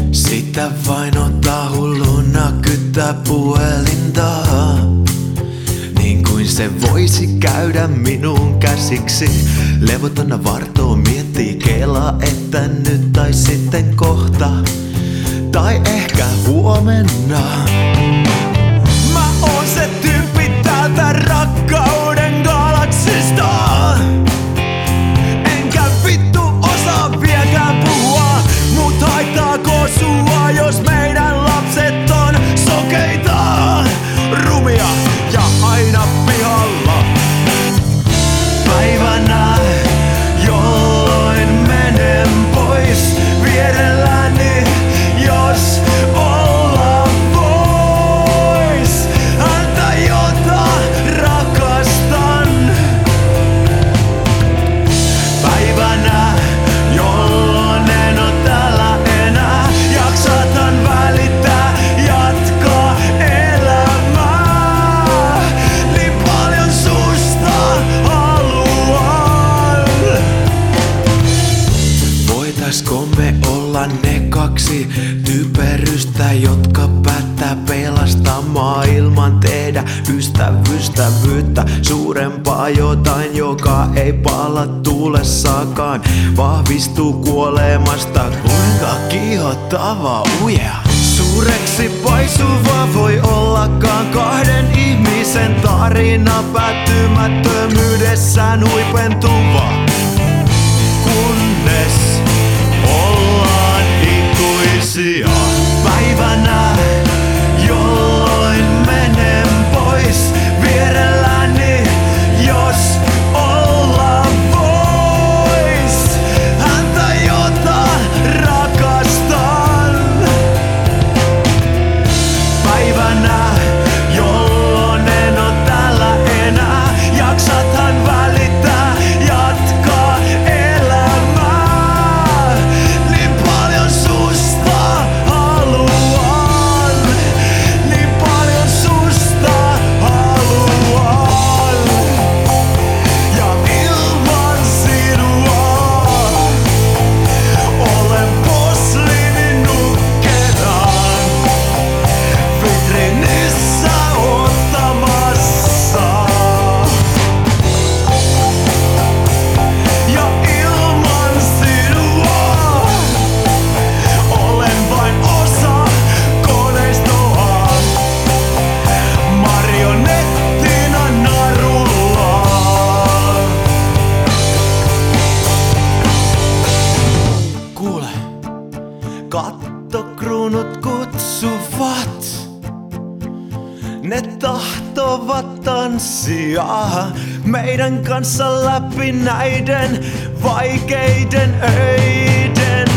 Sitä vain ottaa hulluna kyttää puhelinta. Niin kuin se voisi käydä minun käsiksi. Levotona vartoo miettii kelaa, että nyt tai sitten kohta. Tai ehkä huomenna. Mä oon se tyyppi täältä rakkauden galaksista. Enkä vittu osaa vieläkään puhua. Mut haittaako sua, jos meidän lapset on sokeita, rumia ja aina pihalla? Päivänä, jolloin menen pois vierelläni, jos olla vois. Anta jota rakastan. Päivänä, jolloin en oo täällä enää, jaksatan välittää, jatkaa elämää. Niin paljon susta haluan. Voitaisko me olla ne kaksi typerystä, jotka päättää pelastaa maailman, tehdä ystävyyttä suurempaa jotain, joka ei pala tuulessakaan, vahvistuu kuolemasta. Kuinka kiihottava uje. Suureksi paisuva voi ollakaan kahden ihmisen tarina, päättymättömyydessään huipentuva. Kunnes ollaan ikuisia. Päivänä, jolloin menen pois vierelläni, jos olla vois. Häntä jota rakastan. Päivänä, jolloin en oo täällä enää, jaksathan välittää, jatkaa elämää. Niin paljon susta haluan. Niin paljon susta haluan. Ja ilman sinua olen posliininukketaan vitriinissä ottamassa. Ja ilman sinua olen vain osa koneistoa, marionettina narulla. Kuule, kattokruunut kutsuvat. Ne tahtovat tanssia meidän kanssa läpi näiden vaikeiden öiden.